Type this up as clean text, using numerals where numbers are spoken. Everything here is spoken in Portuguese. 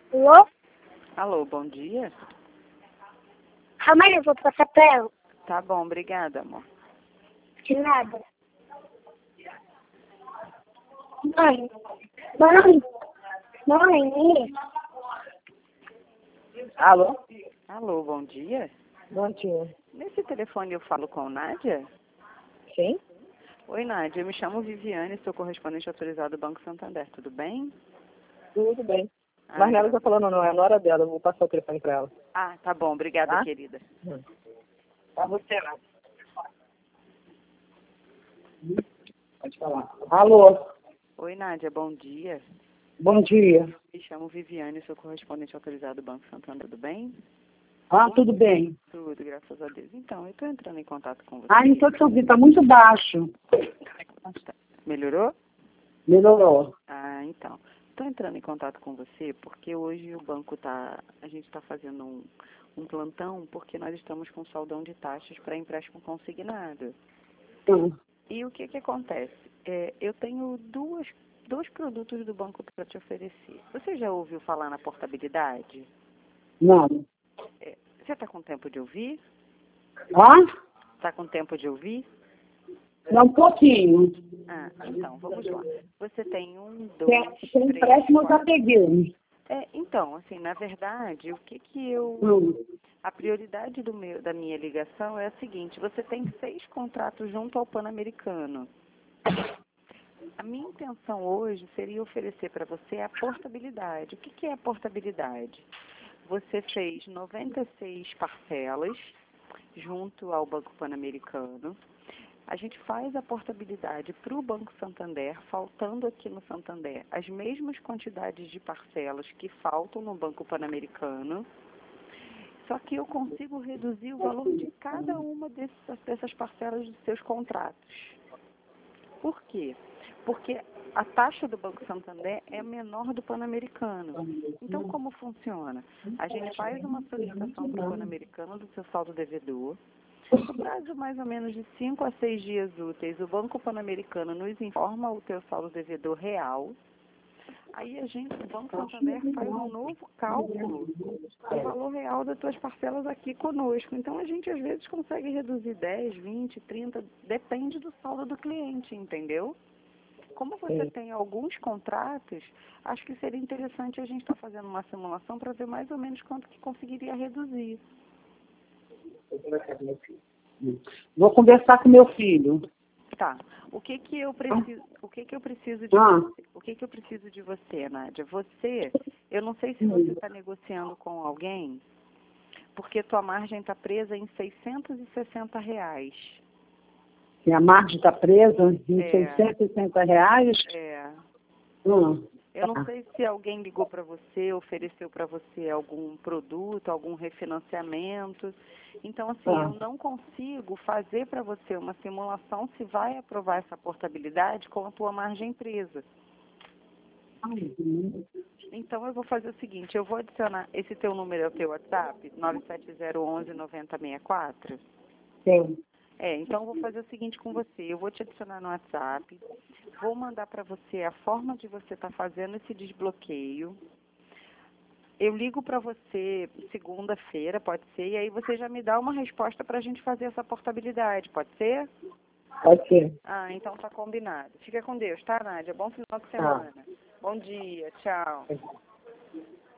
Alô? Alô, bom dia. Calma aí, eu vou passar pra ela. Tá bom, obrigada, amor. De nada. Mãe. Mãe. Mãe. Alô? Alô, bom dia. Bom dia. Nesse telefone eu falo com Nádia? Sim? Oi, Nádia, eu me chamo Viviane, sou correspondente autorizado do Banco Santander, tudo bem? Tudo bem. Ah, Mas nela tá falando não, é na hora dela, eu vou passar o telefone pra ela. tá bom, obrigada, Tá? querida. Tá você lá. Pode falar. Alô? Oi, Nádia, bom dia. Bom dia. Me chamo Viviane, sou correspondente autorizado do Banco Santander, tudo bem? Tudo bem. Tudo, graças a Deus. Então, eu estou entrando em contato com você. Não tô te ouvindo, tá muito baixo. Melhorou? Melhorou. Então. Estou entrando em contato com você porque hoje o banco a gente está fazendo um plantão porque nós estamos com saldão de taxas para empréstimo consignado. E o que acontece? Eu tenho dois produtos do banco para te oferecer. Você já ouviu falar na portabilidade? Não. Você está com tempo de ouvir? Está com tempo de ouvir? Não, um pouquinho. Então, vamos lá. Você tem Tem empréstimo, eu já peguei. Então, assim, na verdade, a prioridade da minha ligação é a seguinte: você tem 6 contratos junto ao Pan-Americano. A minha intenção hoje seria oferecer para você a portabilidade. O que é a portabilidade? Você fez 96 parcelas junto ao Banco Pan-Americano. A gente faz a portabilidade para o Banco Santander, faltando aqui no Santander as mesmas quantidades de parcelas que faltam no Banco Pan-Americano, só que eu consigo reduzir o valor de cada uma dessas parcelas dos seus contratos. Por quê? Porque a taxa do Banco Santander é menor do Pan-Americano. Então, como funciona? A gente faz uma solicitação para o Pan-Americano do seu saldo devedor. No prazo mais ou menos de 5 a 6 dias úteis, o Banco Pan-Americano nos informa o teu saldo devedor real. Aí o Banco Santander faz um novo cálculo do valor real das tuas parcelas aqui conosco. Então, a gente às vezes consegue reduzir 10, 20, 30, depende do saldo do cliente, entendeu? Como você tem alguns contratos, acho que seria interessante a gente estar fazendo uma simulação para ver mais ou menos quanto que conseguiria reduzir. Vou conversar com meu filho. Tá. O que eu preciso de você? O que eu preciso de você, Nádia? Eu não sei se você está negociando com alguém, porque tua margem está presa em R$660. E a margem está presa em R$660? Eu não sei se alguém ligou para você, ofereceu para você algum produto, algum refinanciamento. Então, assim, eu não consigo fazer para você uma simulação se vai aprovar essa portabilidade com a tua margem presa. Então, eu vou fazer o seguinte, eu vou adicionar, esse teu número é o teu WhatsApp, 97011-9064? Sim. Então eu vou fazer o seguinte com você, eu vou te adicionar no WhatsApp, vou mandar para você a forma de você estar fazendo esse desbloqueio. Eu ligo para você segunda-feira, pode ser, e aí você já me dá uma resposta para a gente fazer essa portabilidade, pode ser? Pode ser. Então tá combinado. Fica com Deus, tá, Nádia? Bom final de semana. Bom dia, tchau.